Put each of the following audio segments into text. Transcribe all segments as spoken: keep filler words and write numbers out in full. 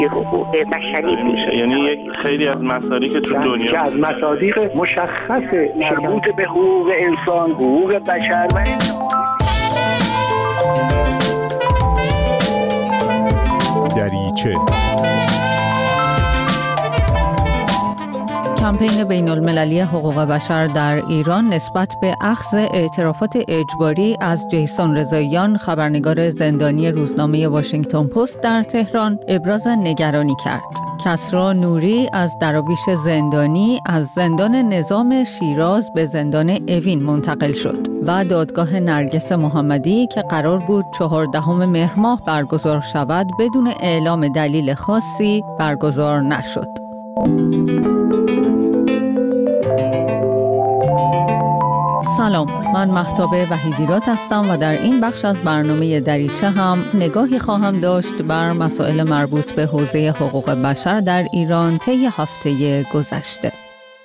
حقوق بشری میشه. یعنی یک خیلی از مصادیق تو دنیا که از مصادیق مشخص مربوط به حقوق انسان، حقوق بشر و دریچه. کمپین بین المللی حقوق بشر در ایران نسبت به اخذ اعترافات اجباری از جیسون رضاییان، خبرنگار زندانی روزنامه واشنگتن پست در تهران، ابراز نگرانی کرد. کسری نوری از دراویش زندانی از زندان نظام شیراز به زندان اوین منتقل شد و دادگاه نرگس محمدی که قرار بود چهاردهم مهر ماه برگزار شود بدون اعلام دلیل خاصی برگزار نشد. سلام، من مهتاب وحیدیراد هستم و در این بخش از برنامه دریچه هم نگاهی خواهم داشت بر مسائل مربوط به حوزه حقوق بشر در ایران طی هفته گذشته.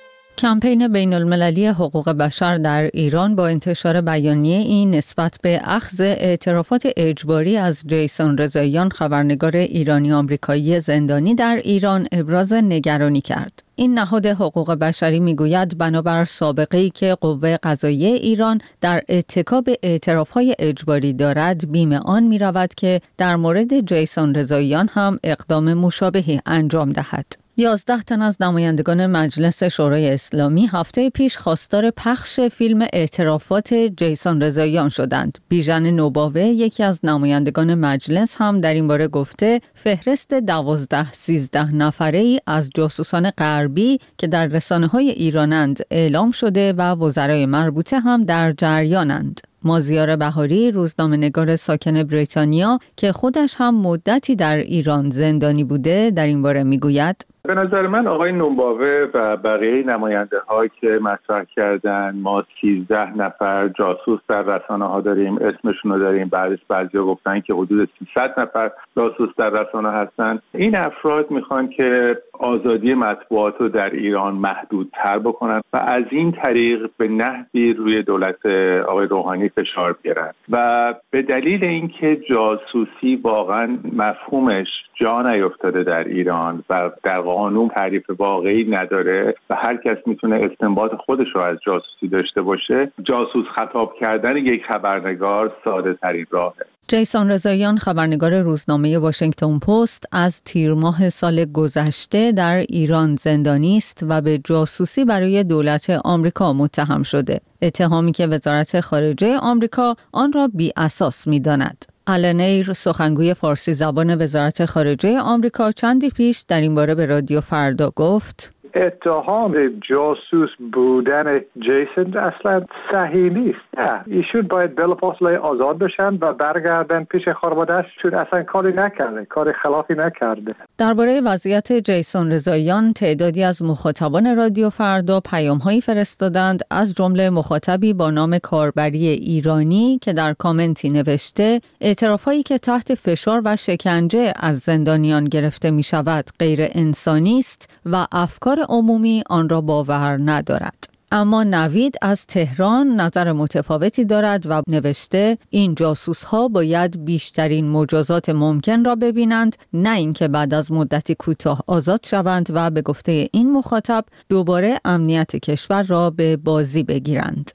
کمپین بین المللی حقوق بشر در ایران با انتشار بیانیه این نسبت به اخذ اعترافات اجباری از جیسون رضاییان، خبرنگار ایرانی آمریکایی زندانی در ایران، ابراز نگرانی کرد. این نهاد حقوق بشری میگوید بنابر سابقه‌ای که قوه قضاییه ایران در اتکا به اعتراف‌های اجباری دارد، بیم آن می‌رود که در مورد جیسون رضاییان هم اقدام مشابهی انجام دهد. یازده تن از نمایندگان مجلس شورای اسلامی هفته پیش خواستار پخش فیلم اعترافات جیسون رضاییان شدند. بیژن نوباوه، یکی از نمایندگان مجلس، هم در این باره گفته فهرست دوازده سیزده نفره‌ای از جاسوسان غربی که در رسانه‌های ایرانند اعلام شده و وزرای مربوطه هم در جریانند. مازیار بهاری، روزنامه‌نگار ساکن بریتانیا که خودش هم مدتی در ایران زندانی بوده، در این باره میگوید: به نظر من آقای نونباوه و بقیه نماینده ها که مطرح کردن ما سیزده نفر جاسوس در رسانه ها داریم، اسمشون رو داریم، بعدش بعضیا گفتن که حدود سیصد نفر جاسوس در رسانه هستن. این افراد میخوان که آزادی مطبوعات رو در ایران محدودتر بکنن و از این طریق به نحوی روی دولت آقای روحانی فشار بیارن و به دلیل اینکه جاسوسی واقعا مفهومش جا نیفتاده در ایران و در قانون تعریف واقعی نداره و هر کس میتونه استنباط خودش رو از جاسوسی داشته باشه، جاسوس خطاب کردن یک خبرنگار ساده ترین راهه. جیسون رضاییان، خبرنگار روزنامه واشنگتن پست، از تیر ماه سال گذشته در ایران زندانی است و به جاسوسی برای دولت آمریکا متهم شده. اتهامی که وزارت خارجه آمریکا آن را بی اساس می‌داند. آلن ایر، سخنگوی فارسی زبان وزارت خارجه آمریکا، چندی پیش در این باره به رادیو فردا گفت: اتهام جاسوس بودن جیسون اصلا صحیح نیست. نه، ایشون باید بلافاصله آزاد بشن و برگردن پیش خانواده‌اش، چون اصلا کاری نکرده، کار خلافی نکرده. درباره وضعیت جیسون رضاییان تعدادی از مخاطبان رادیو فردا پیام‌هایی فرستادند، از جمله مخاطبی با نام کاربری ایرانی که در کامنتی نوشته اعترافایی که تحت فشار و شکنجه از زندانیان گرفته می‌شود غیر انسانی است و افکار عمومی آن را باور ندارد. اما نوید از تهران نظر متفاوتی دارد و نوشته این جاسوس ها باید بیشترین مجازات ممکن را ببینند، نه اینکه بعد از مدتی کوتاه آزاد شوند و به گفته این مخاطب دوباره امنیت کشور را به بازی بگیرند.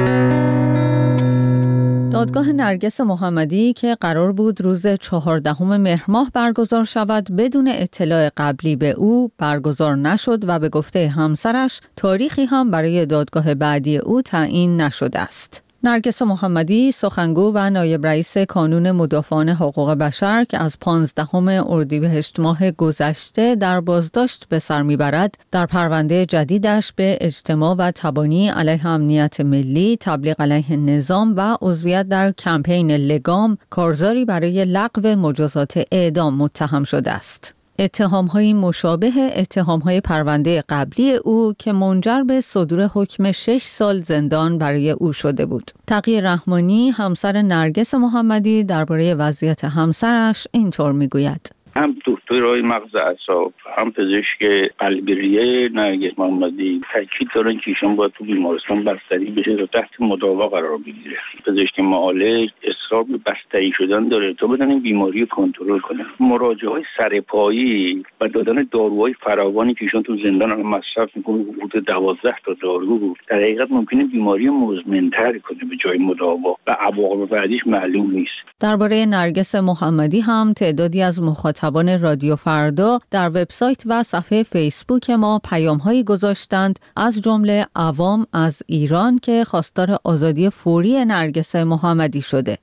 دادگاه نرگس محمدی که قرار بود روز چهاردهم مهر ماه برگزار شود بدون اطلاع قبلی به او برگزار نشد و به گفته همسرش تاریخی هم برای دادگاه بعدی او تعیین نشده است. نرگس محمدی، سخنگو و نایب رئیس کانون مدافعان حقوق بشر که از پانزدهم اردیبهشت ماه گذشته در بازداشت به سر میبرد، در پرونده جدیدش به اجتماع و تبانی علیه امنیت ملی، تبلیغ علیه نظام و عضویت در کمپین لگام، کارزاری برای لغو مجازات اعدام متهم شده است. اتهام‌های مشابه اتهام‌های پرونده قبلی او که منجر به صدور حکم شش سال زندان برای او شده بود. تقی رحمانی، همسر نرگس محمدی، درباره وضعیت همسرش اینطور میگوید: هم تو دکترای مغز اعصاب، هم پزشک قلبی ریه نرگس محمدی تاکید دارن که ایشون باید تو بیمارستان بستری بشه تا تحت مداوا قرار بگیره. پزشک معالج اصرار به بستری شدن داره تا بدن این بیماری رو کنترل کنه. مراجعه‌های سرپایی و دادن داروهای فراوانی که ایشون تو زندان هم مصرف میکنه، حدود دوازده تا دارو، در حقیقت ممکنه بیماری مزمن‌تر کنه به جای مداوا و عواقب بعدیش معلوم نیست. درباره نرگس محمدی هم تعدادی از مخاطبان رادیو فردا در وبسایت و صفحه فیسبوک ما پیام‌هایی گذاشتند، از جمله عوام از ایران که خواستار آزادی فوری نرگس محمدی شده.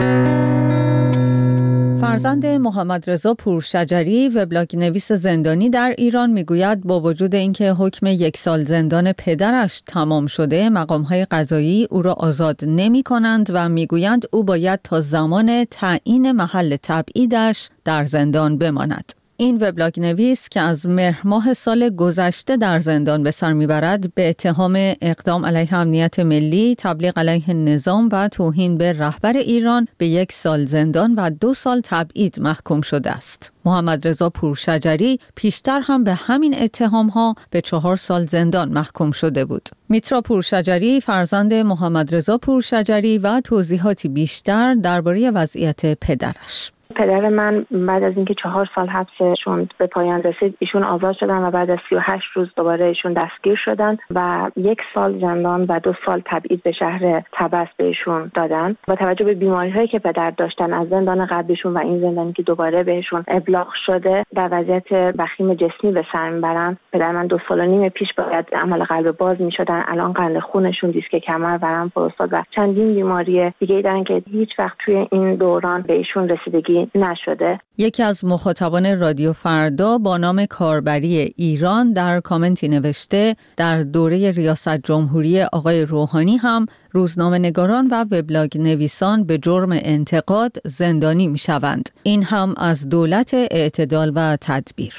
فرزند محمد رضا پورشجری، وبلاگ نویس زندانی در ایران، میگوید با وجود اینکه حکم یک سال زندان پدرش تمام شده، مقام‌های قضایی او را آزاد نمی‌کنند و میگویند او باید تا زمان تعیین محل تبعیدش در زندان بماند. این وبلاگ نویس که از مهر ماه سال گذشته در زندان به سر میبرد، به اتهام اقدام علیه امنیت ملی، تبلیغ علیه نظام و توهین به رهبر ایران به یک سال زندان و دو سال تبعید محکوم شده است. محمد رضا پورشجری پیشتر هم به همین اتهام‌ها به چهار سال زندان محکوم شده بود. میترا پورشجری فرزند محمد رضا پورشجری و توضیحاتی بیشتر درباره وضعیت پدرش. پدر من بعد از اینکه چهار سال حبسشون به پایان رسید، ایشون آزاد شدن و بعد از سی و هشت روز دوباره ایشون دستگیر شدن و یک سال زندان و دو سال تبعید به شهر طبس بهشون دادن. با توجه به بیماری‌هایی که پدر داشتن از زندان قبلیشون و این زندانی که دوباره بهشون ابلاغ شده، در وضعیت وخیم جسمی به سر میبرن. پدر من دو سال و نیم پیش باید عمل قلب باز میشدن، الان قند خونشون، دیسک کمر، ورم پروستات و چندین بیماری دیگه دارن که هیچ وقت توی این دوران به ایشون رسیدگی نشده. یکی از مخاطبان رادیو فردا با نام کاربری ایران در کامنتی نوشته در دوره ریاست جمهوری آقای روحانی هم روزنامه‌نگاران و وبلاگ نویسان به جرم انتقاد زندانی می شوند. این هم از دولت اعتدال و تدبیر.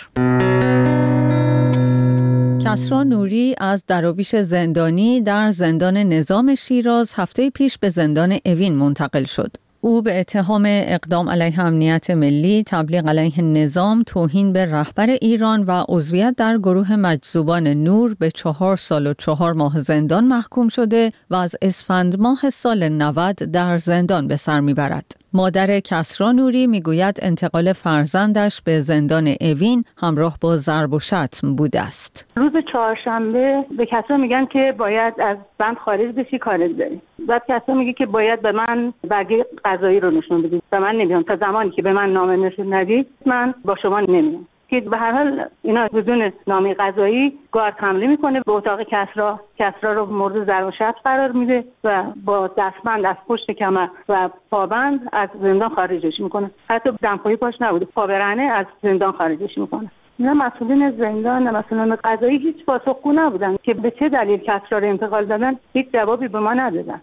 کسری نوری از دراویش زندانی در زندان نظام شیراز هفته پیش به زندان اوین منتقل شد. او به اتهام اقدام علیه امنیت ملی، تبلیغ علیه نظام، توهین به رهبر ایران و عضویت در گروه مجذوبان نور به چهار سال و چهار ماه زندان محکوم شده و از اسفند ماه سال نود در زندان به سر میبرد. مادر کسری نوری میگوید انتقال فرزندش به زندان اوین همراه با ضرب و شتم بوده است. روز چهارشنبه به کسری میگن که باید از بند خارج بشی، کارت داری. بعد کسری میگه که باید به من برگه قضایی رو نشون بدید. به من نمیام، تا زمانی که به من نامه نشون ندید من با شما نمیام. که به هر حال اینا بدون نامه قضایی گارد حمله میکنه به اتاق کسرا، کسرا رو مورد ضرب و شتم قرار میده و با دستبند از پشت کمر و پابند از زندان خارجش میکنه. حتی دمپایی پاش نبوده، پابرهنه از زندان خارجش میکنه. اینا مسئولین زندان، مسئولین قضایی هیچ پاسخگو نبودن که به چه دلیل کسرا رو انتقال دادن، هیچ جوابی به ما ندادن.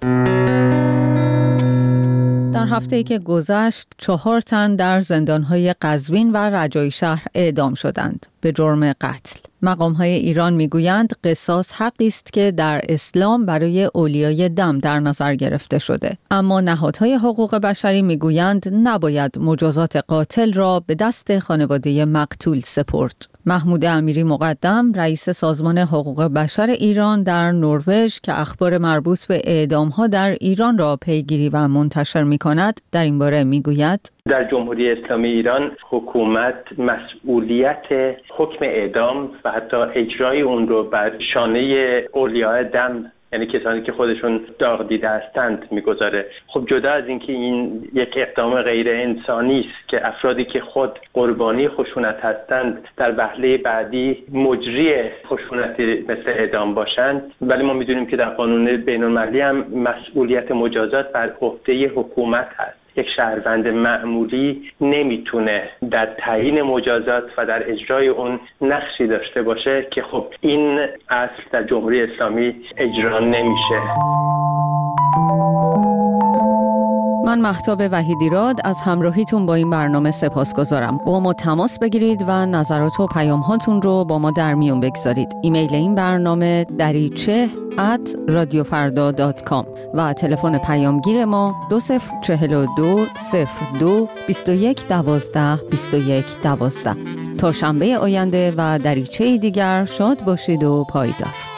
در هفته‌ای که گذشت چهار تن در زندان‌های قزوین و رجایی شهر اعدام شدند به جرم قتل. مقام‌های ایران میگویند قصاص حقی است که در اسلام برای اولیای دم در نظر گرفته شده، اما نهادهای حقوق بشری میگویند نباید مجازات قاتل را به دست خانواده مقتول سپرد. محمود امیری مقدم، رئیس سازمان حقوق بشر ایران در نروژ که اخبار مربوط به اعدام‌ها در ایران را پیگیری و منتشر می‌کند، در این باره میگوید در جمهوری اسلامی ایران حکومت مسئولیت حکم اعدام و حتی اجرای اون رو بر شانه اولیاء دم، یعنی کسانی که خودشون داغ دیده هستند، میگذاره. خب جدا از اینکه این یک اقدام غیر انسانی است که افرادی که خود قربانی خشونت هستند در وهله بعدی مجری خشونت مثل اعدام باشند، ولی ما میدونیم که در قانون بین‌المللی هم مسئولیت مجازات بر عهده حکومت هست. یک شهروند معمولی نمیتونه در تعیین مجازات و در اجرای اون نقشی داشته باشه که خب این اصل در جمهوری اسلامی اجرا نمیشه. من مهتاب وحیدیراد از همراهیتون با این برنامه سپاسگزارم. با ما تماس بگیرید و نظرات و پیام هاتون رو با ما در میون بگذارید. ایمیل این برنامه دریچه ات رادیو فردا دات کام و تلفن پیامگیر ما دو صفر چهل و دو صفر دو بیست و یک دوازده بیست و یک دوازده. تا شنبه آینده و دریچه دیگر شاد باشید و پایدار.